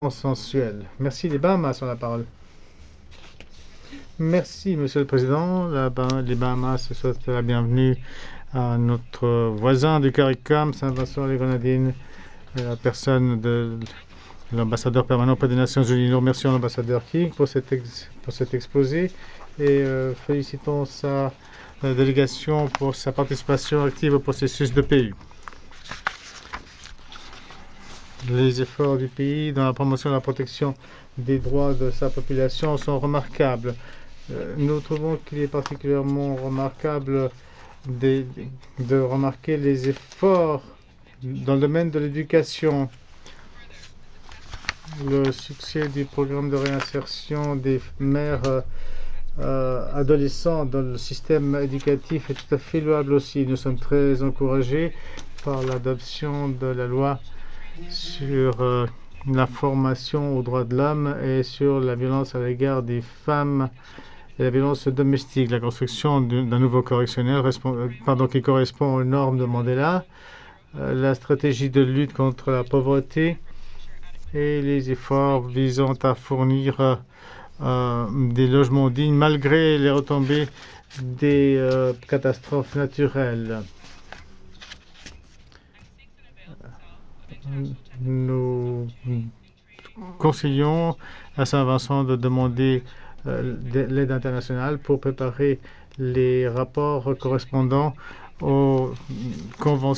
consensuel. Merci. Les Bahamas ont la parole. Merci, Monsieur le Président. Les Bahamas souhaitent la bienvenue à notre voisin du CARICOM, Saint-Vincent et les Grenadines, et la personne de l'ambassadeur permanent auprès des Nations Unies. Nous remercions l'ambassadeur King pour cet exposé et félicitons sa délégation pour sa participation active au processus de paix. Les efforts du pays dans la promotion et la protection des droits de sa population sont remarquables. Nous trouvons qu'il est particulièrement remarquable de remarquer les efforts dans le domaine de l'éducation. Le succès du programme de réinsertion des mères adolescents dans le système éducatif est tout à fait louable aussi. Nous sommes très encouragés par l'adoption de la loi sur la formation aux droits de l'homme et sur la violence à l'égard des femmes et la violence domestique, la construction d'un nouveau correctionnel qui correspond aux normes de Mandela, la stratégie de lutte contre la pauvreté et les efforts visant à fournir des logements dignes malgré les retombées des catastrophes naturelles. Nous conseillons à Saint-Vincent de demander de l'aide internationale pour préparer les rapports correspondant aux conventions